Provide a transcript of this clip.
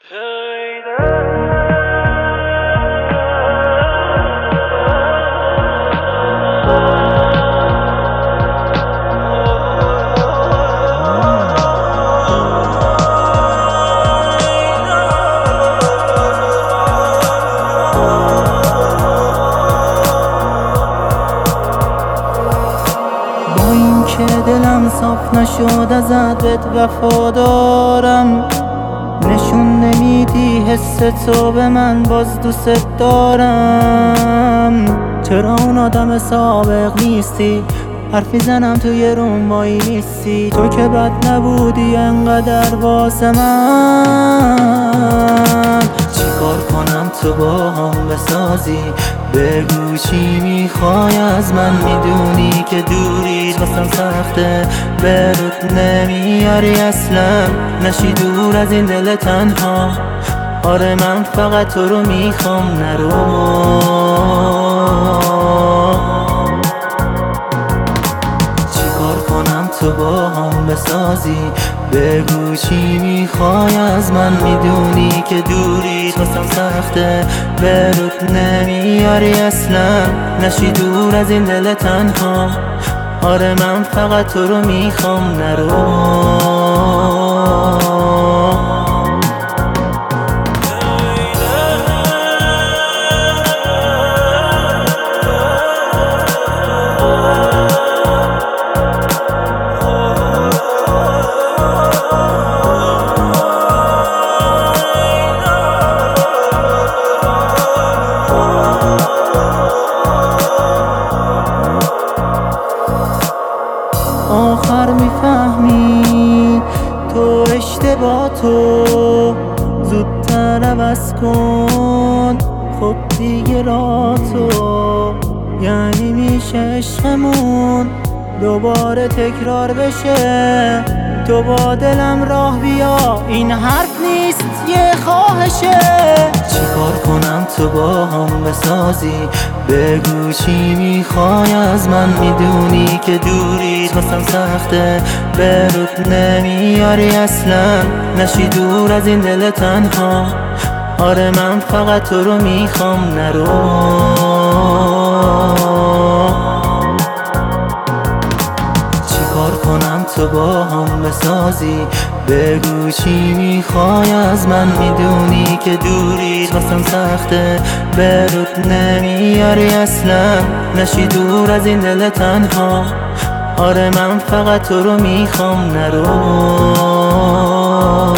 که دلم صاف نشد ازت بهت وفادارم، نشون نمیدی حس تو به من، باز دوست دارم. چرا اون آدم سابق نیستی؟ حرفی زنم توی روم وای نیستی. تو که بد نبودی انقدر واسه من. چیکار کنم تو با هم بسازی؟ بگو چی میخوای از من؟ میدونی که دوریت واسم سخته، به رود نمیاری اصلا، نشی دور از این دل تنها. آره من فقط تو رو میخوام، نرو. چیکار کنم تو با هم بسازی؟ بگو چی میخوای از من؟ میدونی که دوریت واسم سخته، به رود نمیاری اصلا، نشی دور از این دل تنها. آره من فقط تو رو میخوام، نرو. آخر میفهمی تو اشتباه تو، زودتر عوض کن خب دیگه را تو. یعنی میشه عشقمون دوباره تکرار بشه؟ تو با دلم راه بیا، این حرف نیست یه خواهشه. چیکار کنم تو با هم بسازی؟ بگو چی میخوای از من؟ میدونی که دوریت واسم سخته، به رود نمیاری اصلا، نشی دور از این دل تنها. آره من فقط تو رو میخوام، نرو. چیکار کنم تو با هم بسازی؟ بگو چی میخوای از من؟ میدونی که دوریت واسم سخته، به رود نمیاری اصلا، نشی دور از این دل تنها. آره من فقط تو رو میخوام، نرو.